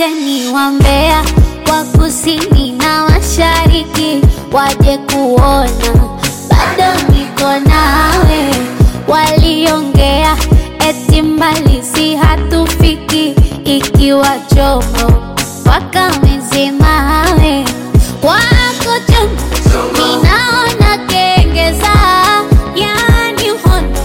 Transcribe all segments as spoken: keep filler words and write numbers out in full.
wageni wa Mbeya, wa kusini na mashariki waje kuona bado niko nawe. Waliongea eti mbali si hatufiki, ikiwa chomo wakamezima we wako chomo. Ninaona kengeza, yani uhondo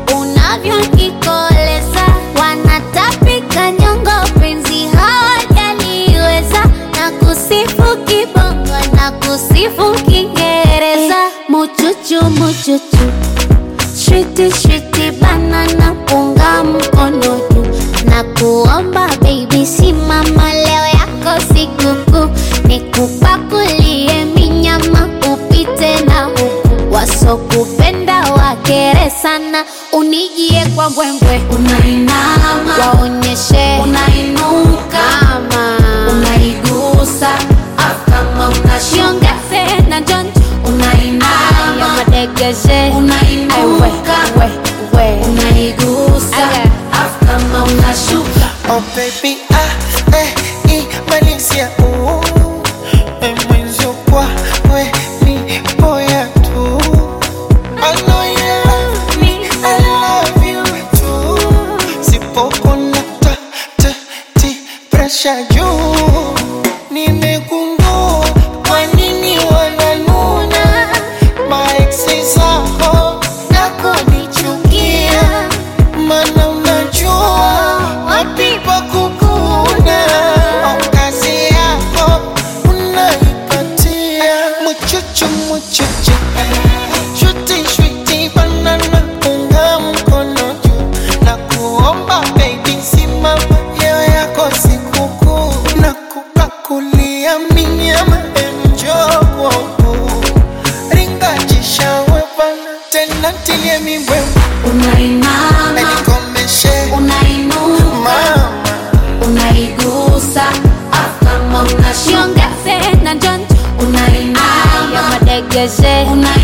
unavyonikoleza. Wanatapika nyongo penzi hawajaliweza, na kusifu kibongo na kusifu Kiingereza. Muchuchu muchuchu, shwiti shwiti banana, punga mkono juu na kuomba baby simama, leo yako sikukuu. Nikupakulie minyama upite na huku, wasokupenda wakere sana. Unijie kwa mbwembwe, unainama waonyeshe unainuka, kama unaigusa afu kama unashiongeze na jonjo. Unainama ya madegeshe unainuka, we, we, unaigusa afu kama unashuka. Oh baby, ah, eh, i, Malaysia, ooh. Eh, mwenzo kwa, we, ni, boya tu. I know you love me, I love you too. Sipoko na ta, ta, ti, pressure juu. Nimegundua kwa nini wananuna maeksi zako na kunichukia, mana unajua wapi pa kukuna. Kazi yako unaipatia muchuchu muchuchu, shwiti shwiti banana, punga mkono juu na kuomba baby simama, leo yako sikukuu. Na kupakulia minyama enjo kwangu, ringa jishawe bana, tena tilie mibwembe. Unainama Nikomeshe unainuka, mama, unaigusa afu kama unashiongeze na jonjo. Unainama ya madegeshe